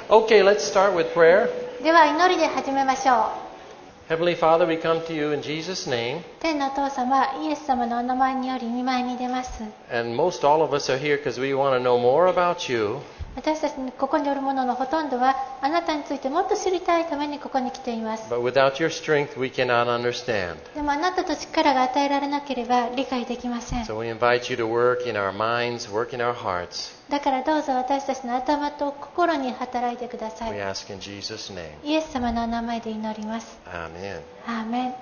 Okay, let's start with prayer. では祈りで始めましょ Heavenly Father, we come to you in Jesus' name. う。天のお父様、イエス様のお名前により御前に出ます。 And most all of us are here because we want to know more about you. 私たちここにおる者のほとんどはあなたについてもっと知りたいためにここに来ています。 But without your strength, we cannot understand. でもあなたと力が与えられなければ理解できません。 So we invite you to work in our minds, work in our hearts. だからどうぞ私たちの頭と心に働いてくださ We い。 ask in Jesus' name. イエス様のお名前で祈ります。 Amen. アーメン。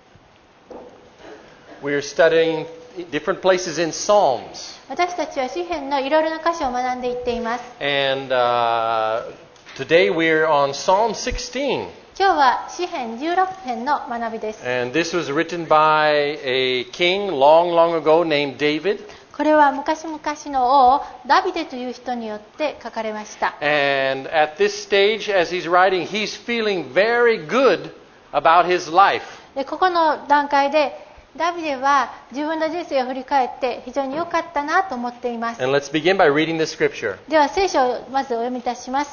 We're studying different places in Psalms. 私たちは詩篇のいろいろな箇所を学んでいっています。 And today we're on Psalm 16. 今日は詩篇16編の学びです。 And this was written by a king long, long ago named David. これは昔々の王ダビデという人によって書かれました。 And at this stage, as he's writing, he's feeling very good about his life. でここの段階でダビデは自分の人生を振り返って非常に良かったなと思っています。 And let's begin by reading the scripture. では聖書をまずお読みいたします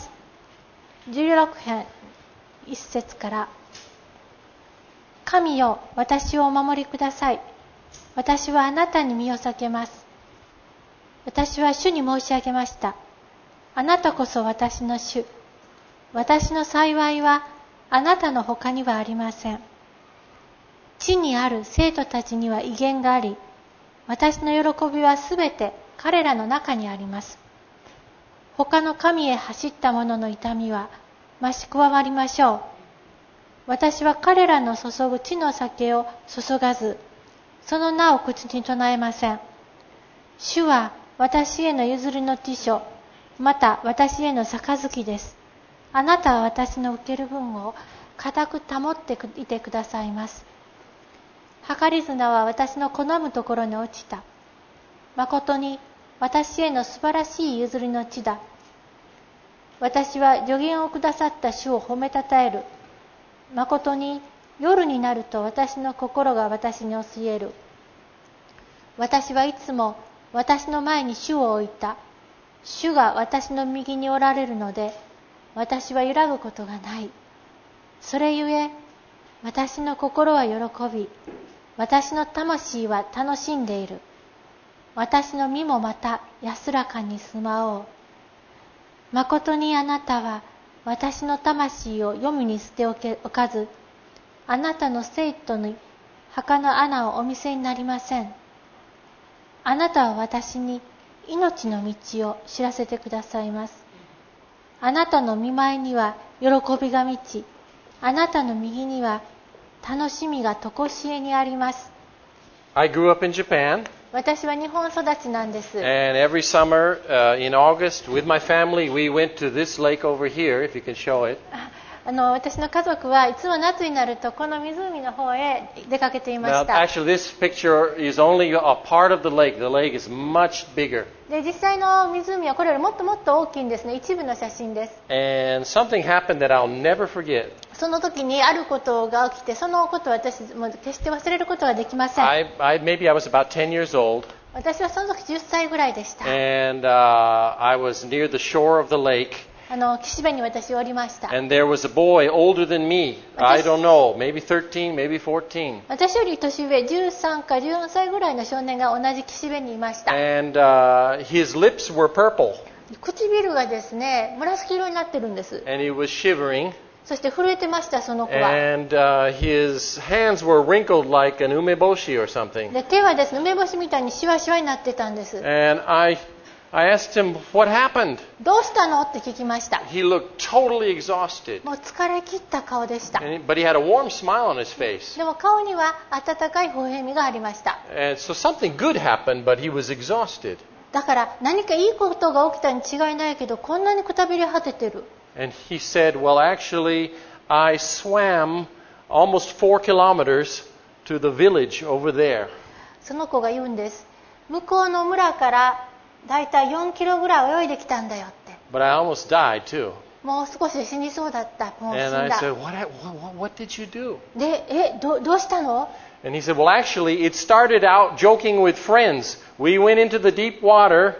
。16編1節から。神よ、私をお守りください。私はあなたに身を避けます。私は主に申し上げました。あなたこそ私の主。私の幸いはあなたの他にはありません。地にある生徒たちには威厳があり、私の喜びはすべて彼らの中にあります。他の神へ走った者の痛みは増し加わりましょう。私は彼らの注ぐ地の酒を注がず、その名を口に唱えません。主は私への譲りの地所、また私への杯です。あなたは私の受ける分を固く保っていてくださいます。計り綱は私の好むところに落ちた。誠に私への素晴らしい譲りの地だ。私は助言をくださった主を褒めたたえる。誠に夜になると私の心が私に教える。私はいつも私の前に主を置いた。主が私の右におられるので、私は揺らぐことがない。それゆえ、私の心は喜び、私の魂は楽しんでいる。私の身もまた安らかに住まおう。誠にあなたは私の魂を黄泉に捨ておかず、あなたの生徒に墓の穴をお見せになりません。あなたは私に命の道を知らせてくださいます。あなたの御前には喜びが満ち、あなたの右には楽しみがとこしえにあります。 I grew up in Japan. 私は日本育ちなんです。 And every summer in August with my family, we went to this lake over here, if you can show it. 私の家族はいつも夏になるとこの湖の方へ出かけていま Now, した。 actually, this picture is only a part of the lake. The lake is much bigger. で実際の湖はこれよりもっともっと大きいんですね。一部の写真です。 And something happened that I'll never forget. その時にあることが起きて、そのことを私も決して忘れることができません。 Maybe I was about 10 years old. 私はその時10歳ぐらいでした。 And I was near the shore of the lake. 岸辺に私おりました。 And there was a boy older than me. I don't know, maybe 13, maybe 14. 私より年上13か14歳ぐらいの少年が同じ岸辺にいました。 And his lips were purple. 唇がですね、紫色になってるんです。 And he was shivering. そして震えてました、その子は。 And his hands were wrinkled like an umeboshi or something. で手はですね、梅干しみたいにシワシワになってたんです。 And I asked him, what happened? どうしたのって聞きました。 He looked totally exhausted. もう疲れ切った顔でした。 But he had a warm smile on his face. でも顔には温かい微笑みがありました。 And so something good happened, but he was exhausted. だから何かいいことが起きたに違いないけど、こんなにくたびれ果ててる。 And he said, well, actually, I swam almost 4 kilometers to the village over there. その子が言うんです。向こうの村からだいたい4キロぐらい泳いできたんだよって。 But I almost died too. もう少しで死にそうだった。もう死 And ん I だ。 said, what did you do? で、どうしたの？ And he said, well, actually, it started out joking with friends. We went into the deep water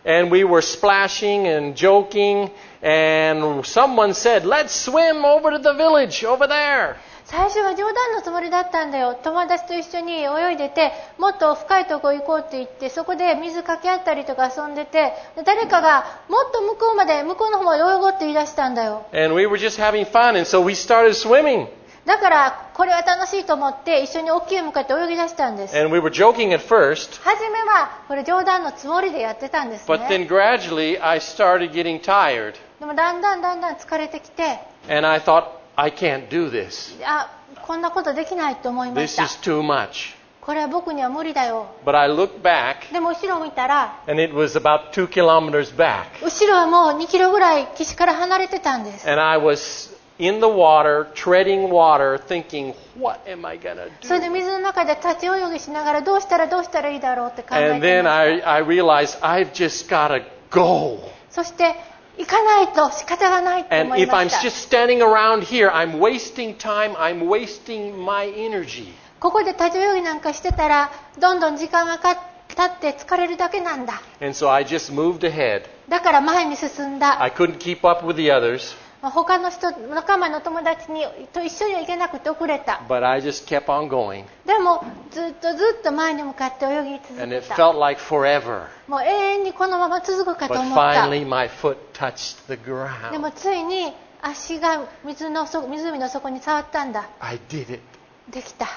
and we were splashing and joking, and someone said, "Let's swim over to the village over there." 最初は冗談のつもりだったんだよ。友達と一緒に泳いでて、もっと深いとこ行こうって言って、そこで水かけ合ったりとか遊んでて、誰かがもっと向こうの方まで泳ごうって言い出したんだよ。 And we were just having fun, and so we started swimming. だからこれは楽しいと思って一緒に沖へ向かって泳ぎ出したんです。 And we were joking at first, 初めはこれ冗談のつもりでやってたんですね。 but then gradually I started getting tired, でもだんだん疲れてきて、 and I thought, I can't do this. こんなことできないと思いまし This た。 is too much. これは僕には無理だよ。 But I looked back, でも後ろを見たら、 and it was about 2 kilometers back. 後ろはもう2キロぐらい岸から離れてたんです。 And I was in the water, treading water, thinking, what am I going to それで do? 水の中で立ち泳ぎしながらどうしたらいいだろうって考え And てい then ました。 I realized I've just got to go. そして行かないと仕方がないと And 思い if ま I'm した。 just standing around here, I'm wasting time, I'm wasting my energy. ここで立ち泳ぎなんかしてたらどんどん時間が経って疲れるだけなんだ。 And so I just moved ahead. だから前に進んだ。 I couldn't keep up with the others, 他の人、仲間の友達と一緒には行けなくて遅れた。 but I just kept on going. でもずっと前に向かって泳ぎ続 And け it た。 felt like forever. もう永遠にこのまま続くかと But 思った。 finally my foot touched the で ground. もついに足が湖の底に触ったんだ。 I did it. できた。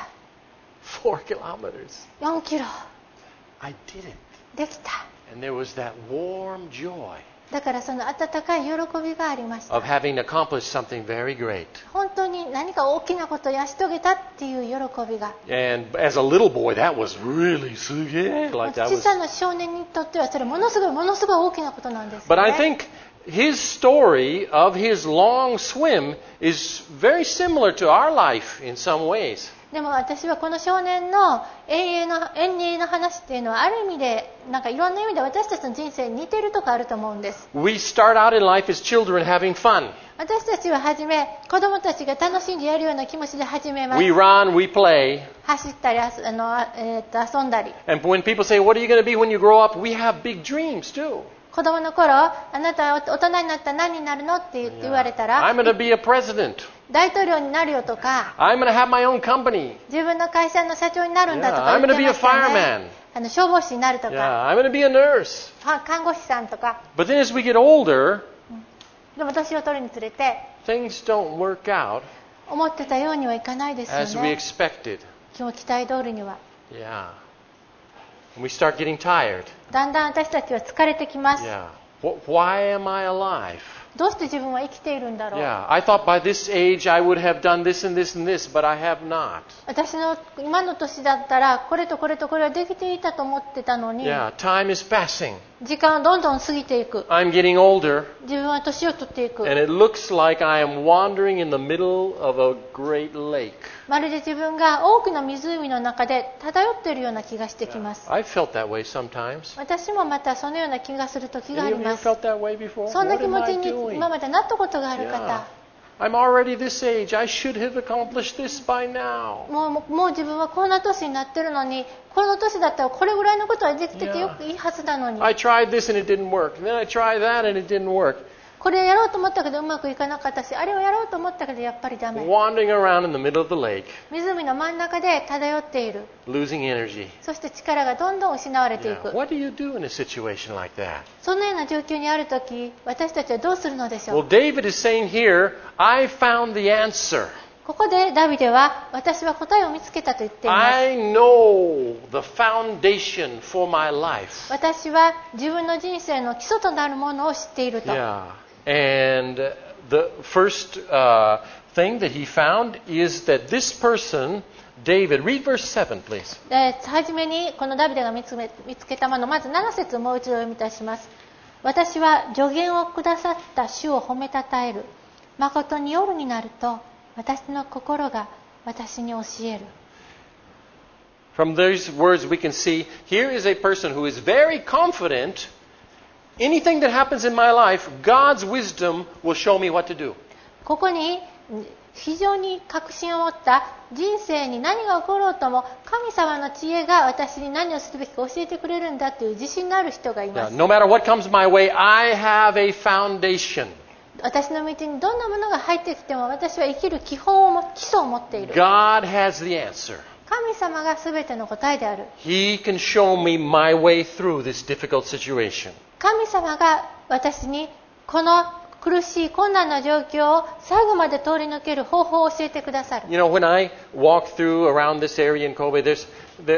4 kilometers. 4キロ。 I did it. できた。 And there was that warm joy だからその温かい喜びがありまし of た。 having accomplished something very great. 本当に何か大きなことを成し遂げたっていう喜びが。 And as a little boy, that was really like that 小 was. さな少年にとってはそれものすごい大きなことなんですよ But I ね。 think his story of his long swim is very similar to our life in some ways. でも私はこの少年の遠泳の話っていうのはある意味でなんかいろんな意味で私たちの人生に似てるとこあると思うんです。 We start out in life as children having fun. 私たちは初め子供たちが楽しんでやるような気持ちで始めます。 We run, we play. 走ったり遊んだり。 And when people say, what are you going to be when you grow up? We have big dreams too. 子供の頃あなたは大人になったら何になるのって言われたら I'm going to be a president. 大統領になるよとか I'm going to have my own company. 自分の会社の社長になるんだと Yeah, か I'm 言っ going to て be ま a したね。 fireman. 消防士になると Yeah, か I'm going to be a nurse. 看護師さんとか。 But then as we get older, でも年を取るにつれて things don't work out 思ってたようにはいかないですよ as we ね。 expected. 今日期待通りには。 Yeah. And we start getting tired. だんだん私たちは疲れてきます。 Yeah. Why am I alive? どうして自分は生きているんだろう。 Yeah. I thought by this age I would have done this and this and this, but I have not. 私の今の年だったらこれとこれとこれはできていたと思ってたのに、 Yeah. Time is passing. 時間はどんどん過ぎていく。 I'm getting older, 自分は年を取っていく。 and it looks like I am wandering in the middle of a great lake. まるで自分が多くの湖の中で漂っているような気がしてきます。 I've felt that way sometimes. 私もまたそのような気がする時があ Any り of you ます。 felt that way before? そんな What 気 am 持 I ちに doing? 今までなったことがある Yeah. 方、 I'm already this age. I should have accomplished this by now. もう自分はこんな年になってるのに、この年だったらこれぐらいのことはできててよくいいはずなのに、 I tried this and it didn't work. And then I tried that and it didn't work. これやろうと思ったけどうまくいかなかったし、あれをやろうと思ったけどやっぱりダメ。 Wandering around in the middle of the lake, 湖の真ん中で漂っている。 losing energy. そして力がどんどん失われてい Yeah. く。 What do you do in a situation like that? そのような状況にあるとき、私たちはどうするのでしょ Well, う。 David is saying here, I found the answer. ここでダビデは私は答えを見つけたと言っています。 I know the foundation for my life. 私は自分の人生の基礎となるものを知っていると。 Yeah. And the first thing that he found is that this person, David, read verse 7, please. はじめにこのダビデが見つけたもの、まず7節をもう一度読みいたします。私は助言をくださった主を褒めたたえる。誠に夜になると私の心が私に教える。 From these words we can see here is a person who is very confident. Anything that happens in my life, God's wisdom will show me what to do. ここに非常に確信を持った人生に何が起ころうとも神様の知恵が私に何をするべきか教えてくれるんだという自信のある人がいます。 No matter what comes my way, I have a foundation. 私の道にどんなものが入ってきても私は生きる基礎を持っている。 God has the answer. 神様が全ての答えである。 He can show me my way through this difficult situation. 神様が私にこの苦しい困難な状況を最後まで通り抜ける方法を教えてくださる。 You know, when I walk through around this area in Kobe, the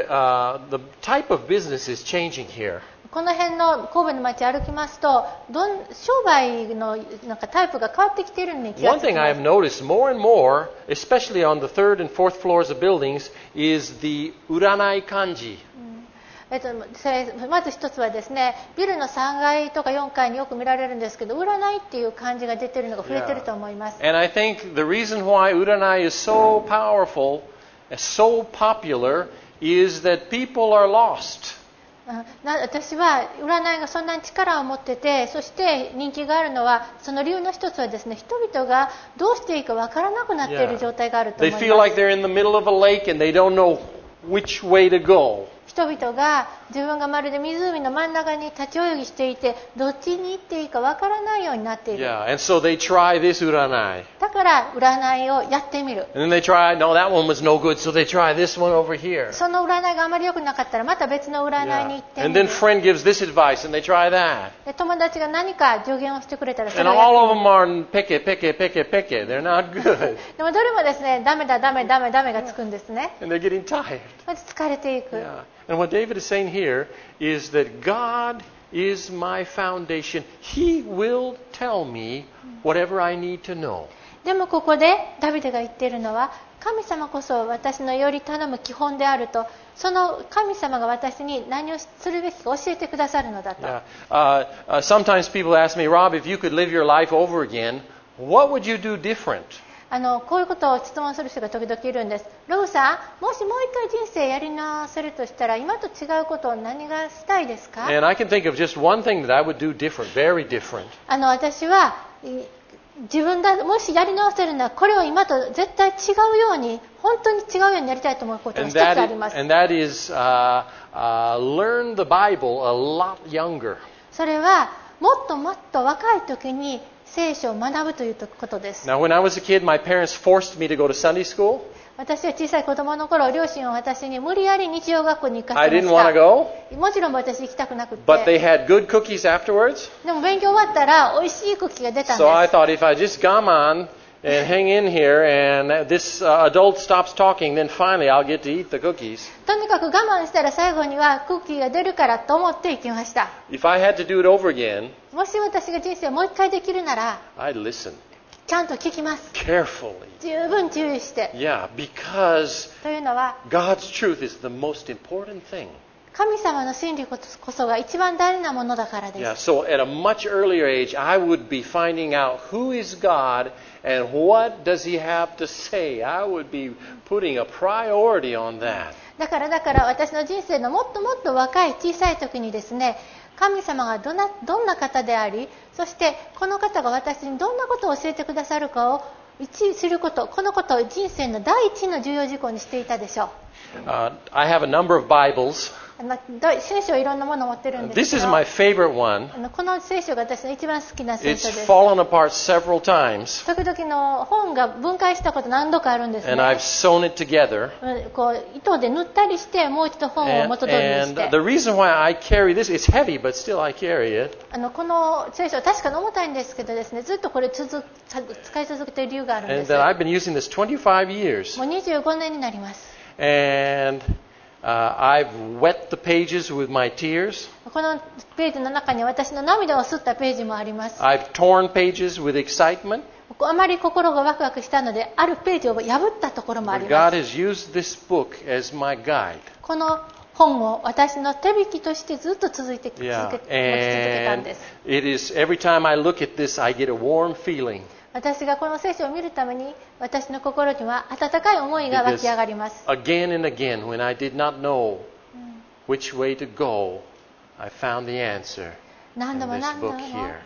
type of business is changing here. この辺の神戸の街歩きますと、商売のなんかタイプが変わってきているのに気が One つき thing ま I す have。noticed more and more, especially on the third and fourth floors of buildings, is the uranai kanji. まず一つはですね、ビルの3階とか4階によく見られるんですけど、占いっていう漢字が出てるのが増えてると思います。 And I think the reason why uranai is so powerful, so popular, is that people are lost. 私は占いがそんなに力を持ってて、そして人気があるのは、その理由の一つはですね、人々がどうしていいかわからなくなっている状態があると思 They います。 feel like they're in the middle of a lake and they don't know which way to go. 人々が自分がまるで湖の真ん中に立ち泳ぎしていて、どっちに行っていいかわからないようになっている。 Yeah, and so they try this uranai. だから占いをやってみる。 And then they try, no, that one was no good, so they try this one over here. その占いがあまり良くなかったらまた別の占いに行っ Yeah. て And み then る。 friend gives this advice and they try that. で友達が何か助言をしてくれたらそれ And をやって all み of る。 them are pick it, pick it, pick it, pick it. They're not good. でもどれもですね、ダメだダメダメダメがつくんですね。 And they're getting tired. まず疲れていく。 Yeah. And what David is saying here is that God is my foundation. He will tell me whatever I need to know. でもここでダビデが言っているのは、神様こそ私のより頼む基本であると、その神様が私に何をするべきか教えてくださるのだと。 Yeah. Sometimes people ask me, Rob, if you could live your life over again, what would you do different? こういうことを質問する人が時々いるんです。ロブさん、もしもう一回人生やり直せるとしたら、今と違うことを何がしたいですか？ And I can think of just one thing that I would do different, very different. 私は自分がもしやり直せるなら、これを今と絶対違うように、本当に違うようにやりたいと思うことが一つあります。 And that is learn the Bible a lot younger. それはもっともっと若い時に聖書を学ぶということです。 Now, when I was a kid, my parents forced me to go to Sunday school. 私は小さい子供の頃、両親は私に無理やり日曜学校に行か I せま didn't し want to た。 go, もちろん私行きたくなく but て。 they had good cookies afterwards. でも勉強終わったら美味しいクッキーが出たん So I です。 thought if I just gaman and hang in here and this adult stops talking, then finally I'll get to eat the cookies. とにかく我慢したら最後にはクッキーが出るからと思って行きました。 If I had to do it over again, もし私が人生をもう一回できるなら、 I'd listen ちゃんと聞きます。 carefully. 十分注意して。 Yeah, because というのは、 God's truth is the most important thing. 神様の真理こそが一番大事なものだからで Yeah, す。 so at a much earlier age, I would be finding out who is God and what does He have to say. I would be putting a priority on that. だから私の人生のもっともっと若い小さい時にですね、神様がどんな方であり、そしてこの方が私にどんなことを教えてくださるかを知ること、このことを人生の第一の重要事項にしていたでしょう。 I have a number of Bibles. 聖書いろんなものを持ってるんで This すけ is ど、 my favorite one. この聖書が私の一番好きな聖 It's 書です。 fallen apart several times, 時々の本が分解したこと何度かあるんですね。 and I've sewn it together. こう糸で縫ったりしてもう一度本を And, 元通りにし and て the reason why I carry this, it's heavy, but still I carry it. この聖書は確かに重たいんですけどですね、ずっとこれ使い続けている理由があるんで And す。 that I've been using this 25 years. もう25年になります。 And I've wet the pages with my tears. このページの中に私の涙を吸ったページもあります。 I've torn pages with excitement. あまり心がワクワクしたので、あるページを破ったところもあり But ま God す。 has used this book as my guide. この本を私の手引きとしてずっと持ち続けた And んです。 it is every time I look at this, I get a warm feeling. 私がこの聖書を見るために、私の心には温かい思いが湧き上がります。 Again and again, when I did not know which way to go, I found the answer 何 in 度も this 何度 book も here.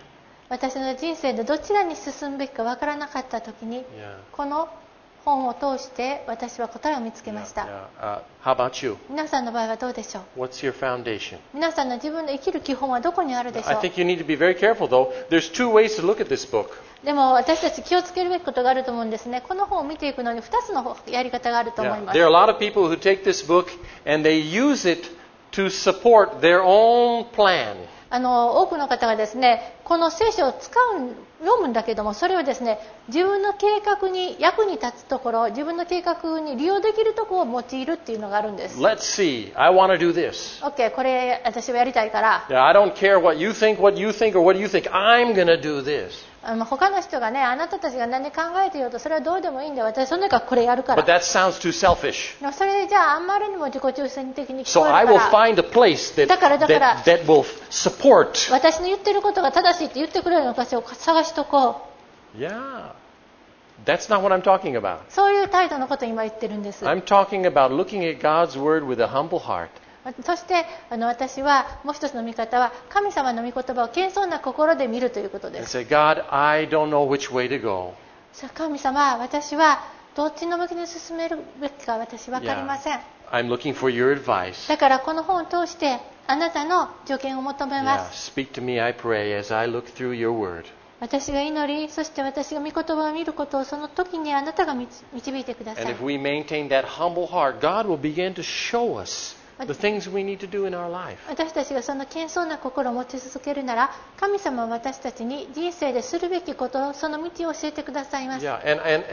私の人生でどちらに進むべきかわからなかった時に、 Yeah. この本を通して私は答えを見つけました。 How about you? 皆さんの場合はどうでしょう。 What's your foundation? 皆さんの自分の生きる基本はどこにあるでしょ I う。 think you need to be very careful, though. There's two ways to look at this book. でも私たち気をつけるべきことがあると思うんですね。この本を見ていくのに2つのやり方があると思い Yeah. ます。 There are a lot of people who take this book and they use it to support their own plan. 多くの方がですね、この聖書を読むんだけども、それをですね、自分の計画に役に立つところ、自分の計画に利用できるところを用いるっていうのがあるんです。 Let's see. I want to do this. OK、これ私はやりたいから、 Yeah, I don't care what you think, or what do you think. I'm going to do this. 他の人がね、あなたたちが何考えてようと、それはどうでもいいんで、私その中これやるか But ら。 that sounds too selfish. それじゃああんまりにも自己中心的に聞 So こえ I る will から、 find a place that will support. 私の言ってることが正しいって言ってくれるのかしを探しとこう。 Yeah. That's not what I'm talking about. そういう態度のことを今言ってるんです。 I'm talking about looking at God's Word with a humble heart. そして私はもう一つの見方は、神様の御言葉を謙遜な心で見るということで And す。 say, God, I don't know which way to go. 神様、私はどっちの向きに進めるべきか私分かりません。 I'm looking for your advice. だからこの本を通してあなたの助言を求めま Yeah. す。 Speak to me, I pray, as I look through your Word. 私が祈り、そして私が御言葉を見ることをその時にあなたが導いてくださ And い。 if we maintain that humble heart, God will begin to show us the things we need to do in our life. 私たちがその謙遜な心を持ち続けるなら、神様は私たちに人生でするべきことを、その道を教えてくださいます。 Yeah,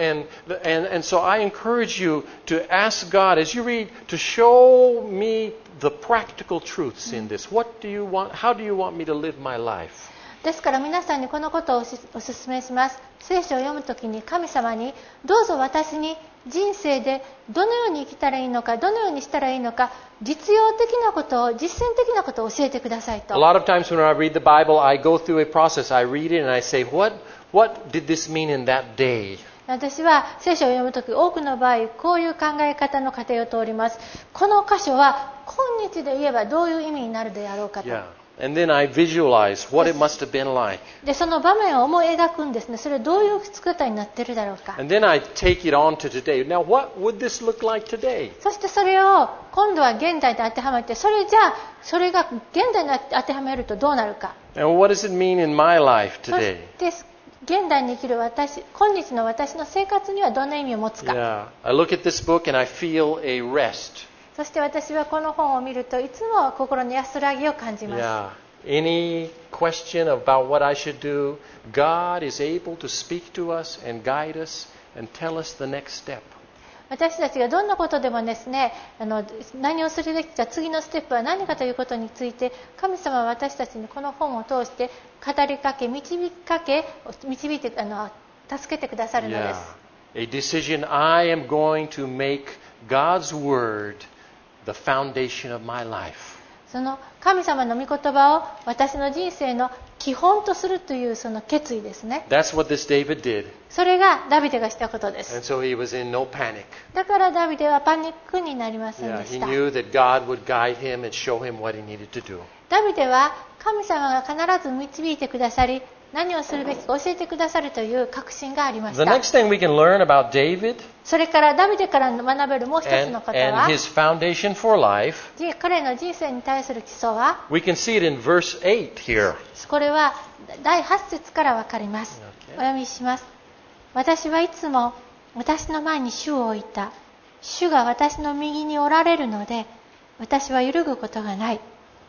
and so I encourage you to ask God as you read to show me the practical truths in this. What do you want? How do you want me to live my life? ですから皆さんにこのことをお勧めします。聖書を読むときに神様に、どうぞ私に人生でどのように生きたらいいのか、どのようにしたらいいのか、実用的なことを、実践的なことを教えてくださいと。 A lot of times when I read the Bible, I go through a process. I read it and I say, what did this mean in that day? 私は聖書を読むとき、多くの場合こういう考え方の過程を通ります。この箇所は今日で言えばどういう意味になるであろうかと。 Yeah. And then I visualize what it must have been like. でその場面を思い描くんですね。それどういう姿になってるだろうか。 And then I take it on to today. Now, what would this look like today? そしてそれを今度は現代で当てはめて、それが現代に当てはめるとどうなるか。 And what does it mean in my life そし today? て現代に生きる私、今日の私の生活にはどんな意味を持つか。 Yeah. I look at this book and I feel a rest. そして私はこの本を見るといつも心に安らぎを感じます。 Yeah. Any question about what I should do, God is able to speak to us and guide us and tell us the next step. 私たちがどんなことでもですね、何をするべきか、次のステップは何かということについて、神様は私たちにこの本を通して語りかけ、導いて助けてくださるので Yeah. す。 A decision I am going to make God's Word the foundation of my life. その神様の御言葉を私の人生の基本とするというその決意ですね。 That's what this David did. それがダビデがしたことで And す。 so he was in no panic. だからダビデはパニックになりません Yeah, で he した。 knew that God would guide him and show him what he needed to do. ダビデは神様が必ず導いてくださり、何をするべきか教えてくださるという確信がありまし The た。 next thing we can learn about David それからダビデから学べるもう一つ and, のこと and は、 his foundation for life, 彼の人生に対する基礎は、 we can see it in verse 8 here. これは第8節からわかります。 Okay. お読みします。私はいつも私の前に主を置いた。主が私の右におられるので、私は揺るぐことがない。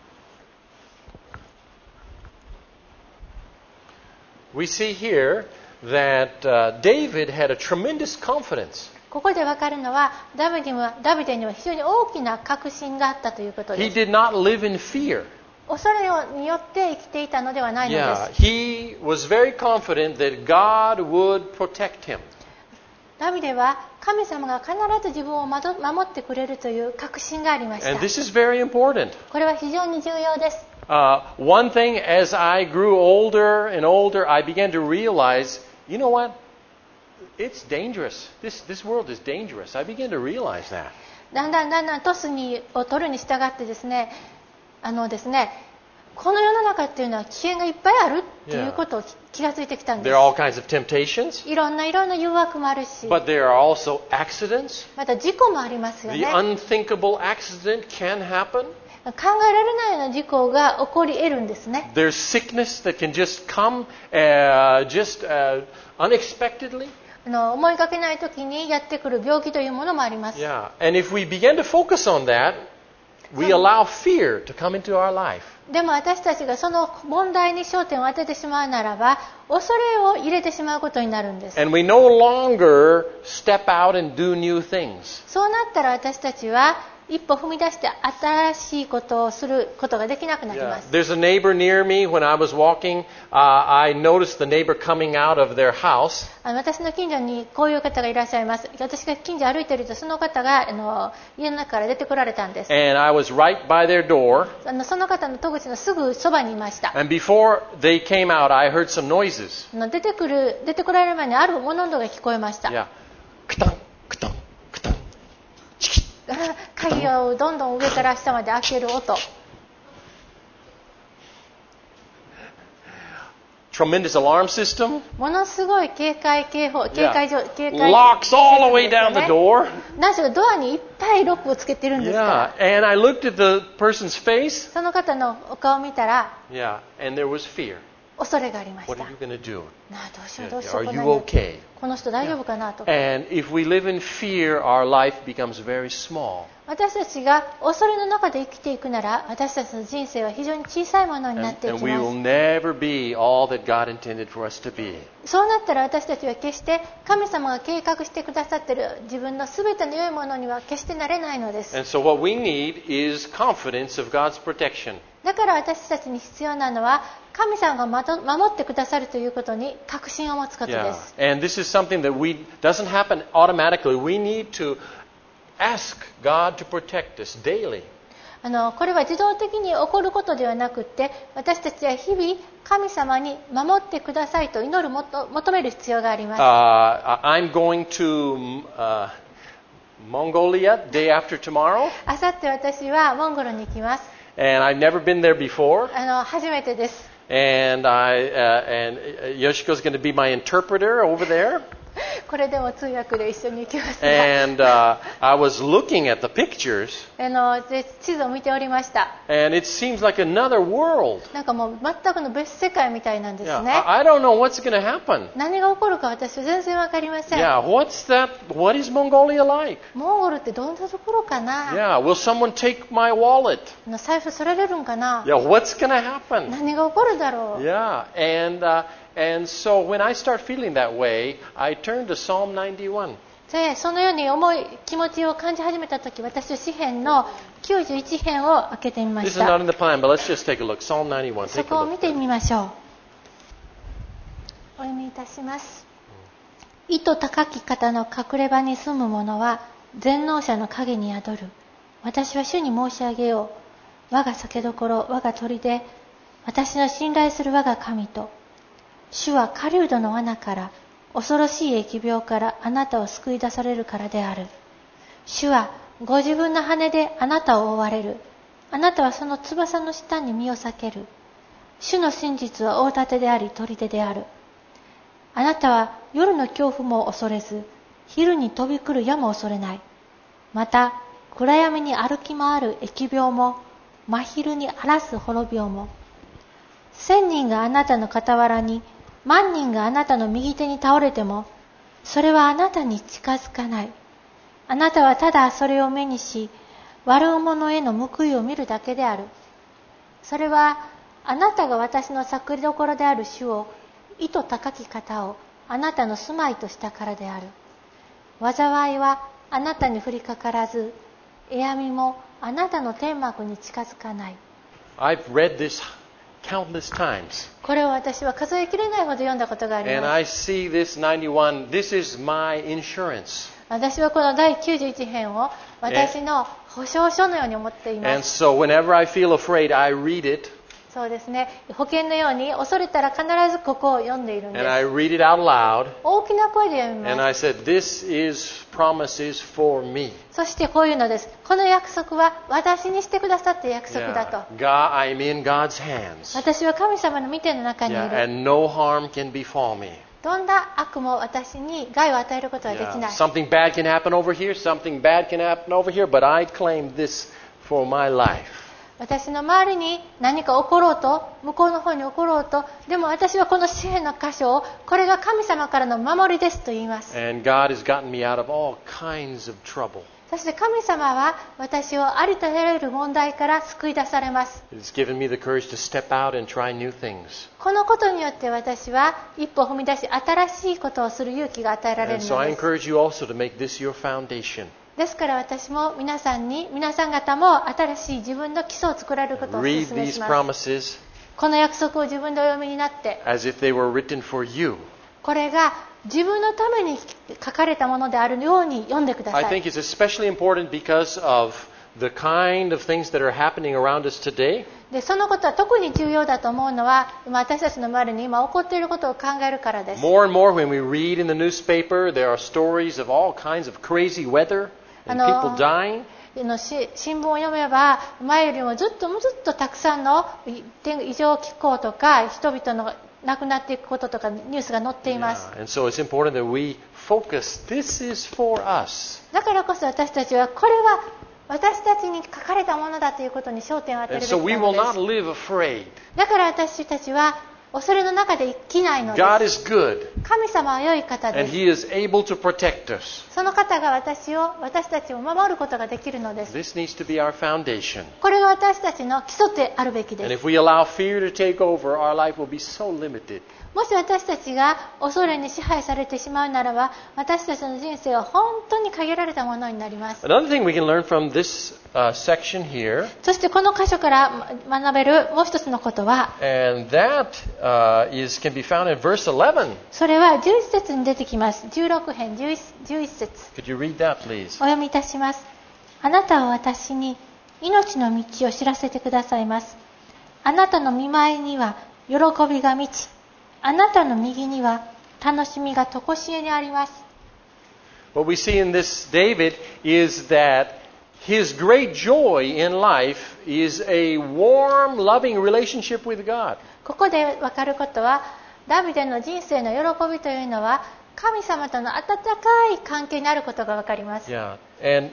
We see here that David had a tremendous confidence. ここでわかるのは、ダビデには非常に大きな確信があったということ He です。 did not live in fear. 恐れによって生きていたのではないので Yeah, す。 he was very confident that God would protect him. ダビデは神様が必ず自分を守ってくれるという確信がありまし And た。 this is very important. これは非常に重要です。 One thing, as I grew older and older, I began to realize, you know what? It's dangerous. This world is dangerous. I began to realize that. だんだん年を取るに従ってですね、 この世の中っていうのは危険がいっぱいあるっていうことを気がついてきたんで There す。 are all kinds of temptations, いろんな誘惑もあるし、 but there are also accidents. また事故もありますよ The ね。 unthinkable accident can happen. 考えられないような事故が起こり得るんですね。 There's sickness that can just come unexpectedly. 思いがけない時にやってくる病気というものもあります。 Yeah, and if we begin to focus on that, we allow fear to come into our life. でも私たちがその問題に焦点を当ててしまうならば、恐れを入れてしまうことになるんです。 And we no longer step out and do new things. そうなったら私たちは一歩踏み出して新しいことをすることができなくなり Yeah. ます。 There's a neighbor near me. When I was walking, I noticed the neighbor coming out of their house. 私の近所にこういう方がいらっしゃいます。私が近所歩いているとその方が家の中から出てこられたんです。 And I was right by their door. その方の戸口のすぐそばにいました。 And before they came out, I heard some noises. 出てこられる前にある物音が聞こえました。 Yeah. Ka-tang, ka-tang, ka-tang. Chiki. 鍵をどんどん上から下まで開ける音。 Tremendous alarm system. ものすごい警戒 Locks all the way down the door. 何しろドアにいっぱいロックをつけてるんですか Yeah. ら。 And I looked at the person's face. その方のお顔を見たら Yeah. And there was fear. 恐れがありまし What た。 are you going to do? なあどうしようどうしよう Are こ you の okay? この人大丈夫かなと。 And if we live in fear, our life becomes very small. 私たちが恐れの中で生きていくなら、私たちの人生は非常に小さいものになってい And き we ま will す。 never be all that God intended for us to be. そうなったら私たちは決して神様が計画してくださっている自分の全ての良いものには決してなれないのです。 And so what we need is confidence of God's protection. だから私たちに必要なのは神様が守ってくださるということに確信を持つことで Yeah. す。 And this is something that doesn't happen automatically. We need to ask God to protect us daily. これは自動的に起こることではなくて、私たちは日々神様に守ってくださいと求める必要があります。 I'm going to Mongolia day after tomorrow. あさって私はモンゴルに行きます。 And I've never been there before. 初めてです。 And Yoshiko's going to be my interpreter over there. これでも通訳で一緒に行きますが、 And I was looking at the pictures, で地図を見ておりました。 and it seems like another world. なんかもう全くの別世界みたいなんです Yeah, ね。 I don't know what's going to happen. 何が起こるか私は全然わかりません。 Yeah, what's that? What is Mongolia like? モンゴルってどんなところかな、 Yeah, will someone take my wallet? 財布そられるんかな、 Yeah, what's going to happen? 何が起こるだろう。 Yeah, and so when I start feeling that way, I turn to Psalm 91. でそのように気持ちを感じ始めたとき、私は詩編の91編を開けてみま This し is not た。 in the plan, but let's just take a look. Psalm 91. そ Take こ a を見 look. てみましょう。お読みいたします。意図高き方の隠れ場に住む者は全能者の影に宿る。私は主に申し上げよう。我が酒どころ、我が砦、私の信頼する我が神と。主は狩人の罠から、恐ろしい疫病からあなたを救い出されるからである。主はご自分の羽であなたを覆われる。あなたはその翼の下に身を避ける。主の真実は大盾であり砦である。あなたは夜の恐怖も恐れず、昼に飛び来る矢も恐れない。また暗闇に歩き回る疫病も、真昼に荒らす滅び病も。1000人があなたの傍らに、万人があなたの右手に倒れても、それはあなたに近づかない。あなたはただそれを目にし、悪者への報いを見るだけである。それはあなたが私の作りどころである主を、意図高き方をあなたの住まいとしたからである。災いはあなたに降りかからず、えやみもあなたの天幕に近づかない。 I've read this countless times. これを私は数えきれないほど読んだことがあり And ま I す。 see this 91. This is my insurance. 私はこの第91編を私の保証書のように思っていま And す。 so whenever I feel afraid, I read it. そうですね、保険のように恐れたら必ずここを読んでいるんで And I す。 read it out loud. 大きな声で読み And ま I す。 said, this is promise is for me. そしてこういうのです。この約束は私にしてくださった約束だと。 Yeah. God, I'm in God's hands. 私は神様の御手の中にい Yeah. る。 And no harm can befall me. どんな悪も私に害を与えることはでき Yeah. ない。 Something bad can happen over here, something bad can happen over here, but I claim this for my life. 私の周りに何か起ころうと、向こうの方に起ころうと、でも私はこの詩篇の箇所を、これが神様からの守りですと言います。 And God has gotten me out of all kinds of trouble. そして神様は私をありとあらゆる問題から救い出されます。 It's given me the courage to step out and try new things. このことによって私は一歩踏み出し、新しいことをする勇気が与えられ And る so の I です。 encourage you also to make this your foundation. ですから私も皆さん方も新しい自分の基礎を作られることをお Read 勧め these します。 promises この約束を自分でお読みになって、 as if they were written for you. これが自分のために書かれたものであるように読んでくだ I さい。 think it's especially important because of the kind of things that are happening around us today. でそのことは特に重要だと思うのは、私たちの周りに今起こっていることを考えるからです。 More and more when we read in the newspaper, there are stories of all kinds of crazy weather and people dying. 新聞を読めば前よりもずっとたくさんの異常気候とか人々の亡くなっていくこととかニュースが載っています。 And so it's important that we focus. This is for us. だからこそ私たちはこれは私たちに書かれたものだということに焦点を当てる And べき so we な will ので not す。 live afraid. だから私たちは恐れの中で生きないので God す。 is good 神様は良い方 and です。 He is able to protect us. その方が私たちを守ることができるのです。 This needs to be our foundation. これが私たちの基礎であるべき And です。 if we allow fear to take over, our life will be so limited. もし私たちが恐れに支配されてしまうならば、私たちの人生は本当に限られたものになります。 Another thing we can learn from this section here, そしてこの箇所から学べるもう一つのことは、 and that can be found in verse 11. それは11節に出てきます。16編 11節 Could you read that, please? お読みいたします。あなたは私に命の道を知らせてくださいます。あなたの御前には喜びが満ち、あなたの右には楽しみがとこしえにあります。 What we see in this David is that his great joy in life is a warm, loving relationship with God. ここで分かることは、ダビデの人生の喜びというのは神様との温かい関係にあることが分かります。 Yeah, and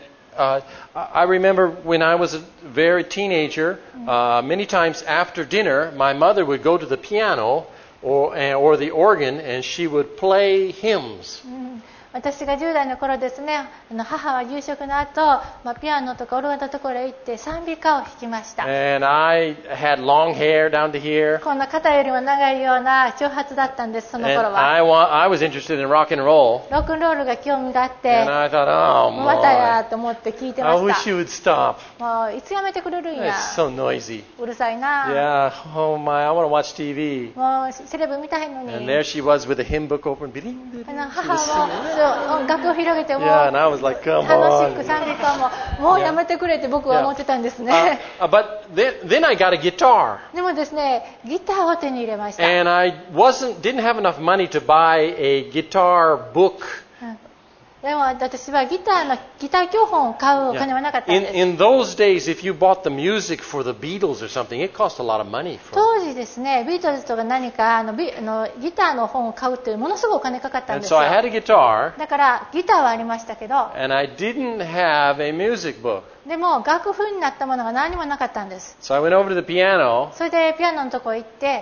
I remember when I was a very teenager, many times after dinner, my mother would go to the piano or the organ, and she would play hymns. 私が10代の頃ですね、母は夕食の後、ピアノとかオルガンのところへ行って賛美歌を弾きました。 And I had long hair down to here. こんな肩よりも長いような長髪だったんです、その And 頃は。 I was interested in rock and roll. ロックンロールが興味があっ And て、 I thought, oh またや my, と思って聞いてま I し wish you would stop. た。もういつやめてくれるんや。 It's so noisy. うるさいな。 Yeah, oh my, I want to watch TV. もうセレブ見たいの And に。 there she was with a hymn book open. 母はそう楽を広げても Yeah, and I was like, come 楽し on. く賛美歌もうやめてくれって僕は思ってたんですね。 But then I got a guitar. でもですね、ギターを手に入れました。 And I didn't have enough money to buy a guitar book. でも私はギター教本を買うお金はなかったんです。 In those days, if you bought the music for the Beatles or something, it cost a lot of money. 当時ですね、ビートルズとか何かギターの本を買うっていうものすごいお金かかったん And です so よ。 I had a guitar, だからギターはありましたけど、 and I didn't have a music book. でも楽譜になったものが何もなかったんです。 So I went over to the piano, それでピアノのとこ行って、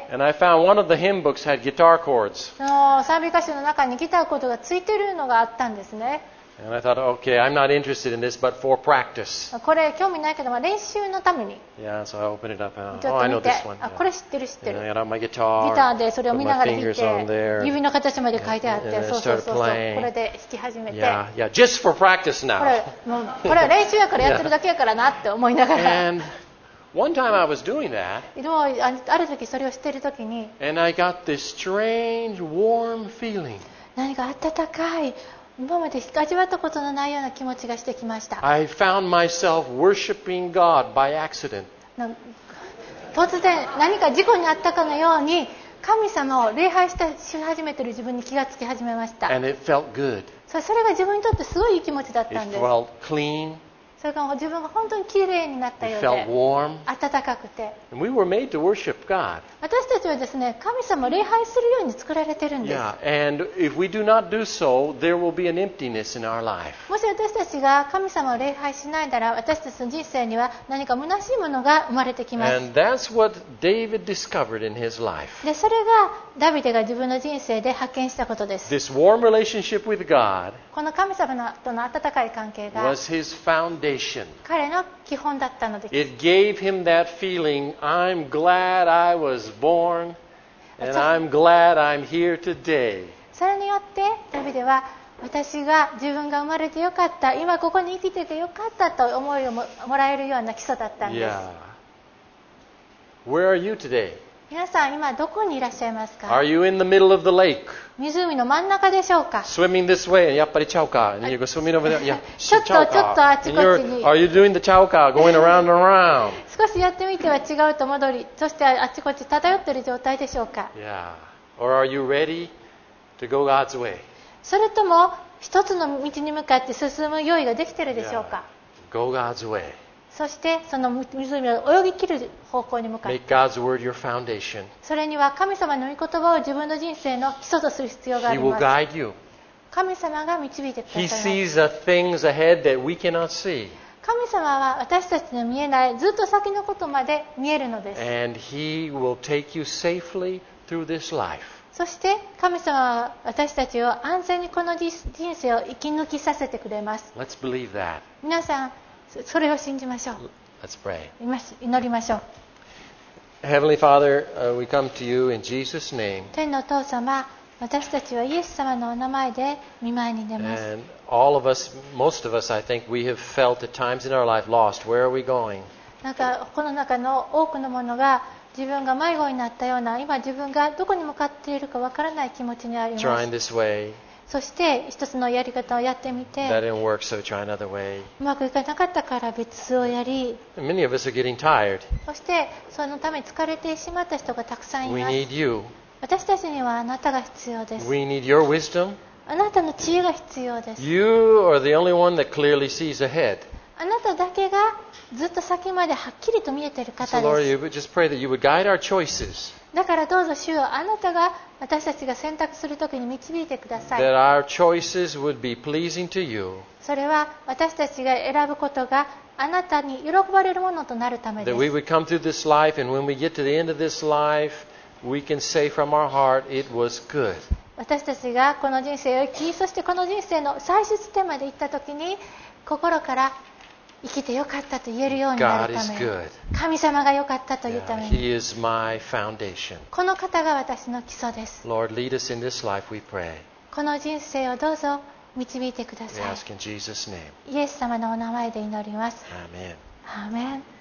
and I found one of the hymn books had guitar chords. その賛美歌詞の中にギターコードがついてるのがあったんですね。 And I thought, okay, I'm not interested in this, but for practice. これ興味ないけど、練習のために Yeah, so I opened it up. ちょ Oh, っ I と know 見て、 this one. これ知ってる知って And る。 I got out my ギ guitar, ターでそれを put 見な my がら弾い fingers on て、 there. 指の形まで書いてあって And I そうそうそうそう、 started playing. これで弾き始めて、 Yeah, just for practice こ now. れは練習やからやってるだけやからなって思いながら、 And one time I was doing that, でもある時それをしている時に、 and I got this strange, warm feeling. 何か温かい、今まで味わったことのないような気持ちがしてきました。 I found myself worshiping God by accident. 突然何か事故にあったかのように神様を礼拝し始めている自分に気がつき始めました。 And it felt good. それが自分にとってすごいいい気持ちだった It んです。 felt clean. それが自分が本当にきれいになった It よう felt で warm. 暖かくて、 And we were made to worship God. 私たちはですね、神様を礼拝するように作られてるんです。 Yeah, and if we do not do so, there will be an emptiness in our life. もし私たちが神様を礼拝しないなら、私たちの人生には何か虚しいものが生まれてきます。 And that's what David discovered in his life. でそれがダビデが自分の人生で発見したことです。 This warm relationship with God この神様との温かい関係が was his foundation. 彼の基本だったのです。 It gave him that feeling, I'm glad I was born, and I'm glad I'm here today. それによってダビデは自分が生まれてよかった、今ここに生きててよかったと思いを もらえるような基礎だったんです。 Yeah. Where are you today? 皆さん今どこにいらっしゃいますか？ Are you in the middle of the lake? 湖の真ん中でしょうか？ Swimming this way, and やっぱりちゃうか. And you go swimming over there. Yeah, ちょっとあちこちに。 Are you doing the ちゃうか? Going around and around. 少しやってみては違うと戻り、そしてあちこち漂っている状態でしょうか？ Yeah. Or are you ready to go God's way? それとも一つの道に向かって進む用意ができているでしょうか？ Go God's way. そしてその湖を泳ぎ切る方向に向かって、 Make God's word your foundation. それには神様の御言葉を自分の人生の基礎とする必要があ He り will ます。 guide you. 神様が導いてください He ます。 sees the things ahead that we cannot see. 神様は私たちの見えないずっと先のことまで見えるのです。 And He will take you safely through this life. そして神様は私たちを安全にこの人生を生き抜きさせてくれます。 Let's believe that. 皆さんそれを信じましょう。 Let's pray. 祈りましょう。 Heavenly Father, we come to you in Jesus' name. 天のお父様、私たちはイエス様のお名前で御前に出ます。 And all of us, most of us, I think, we have felt at times in our life lost. Where are we going? なんかこの中の多くのものが自分が迷子になったような、今自分がどこに向かっているかわからない気持ちにありま Trying す。 this way. そして一つのやり方をやってみ That て didn't work, so try another way. うまくいかなかったから別をやり、 And many of us are getting tired. そしてそのため疲れてしまった人がたくさんい We ます。 need you. 私たちにはあなたが必要です。 We need your wisdom. あなたの知恵が必要です。 You are the only one that clearly sees ahead. あなただけがずっと先まではっきりと見えている So 方 Lord, です。 you would just pray that you would guide our choices. だからどうぞ主よ、あなたが私たちが選択するときに導いてください。 That our choices would be pleasing to you. それは私たちが選ぶことがあなたに喜ばれるものとなるためで That we す。 would come through this life, and when we get to the end of this life, we can say from our heart, it was good. 私たちがこの人生を生き、そしてこの人生の最終地点まで行ったときに心から生きてよかったと言えるようにな God るた is めに、 good. 神様がよかったというた Yeah, めに、 He is my foundation. この方が私の基礎です。 Lord, lead us in this life, we pray. この人生をどうぞ導いてくだ We さ ask in Jesus' name. い。イエス様のお名前で祈ります。 Amen. アーメン。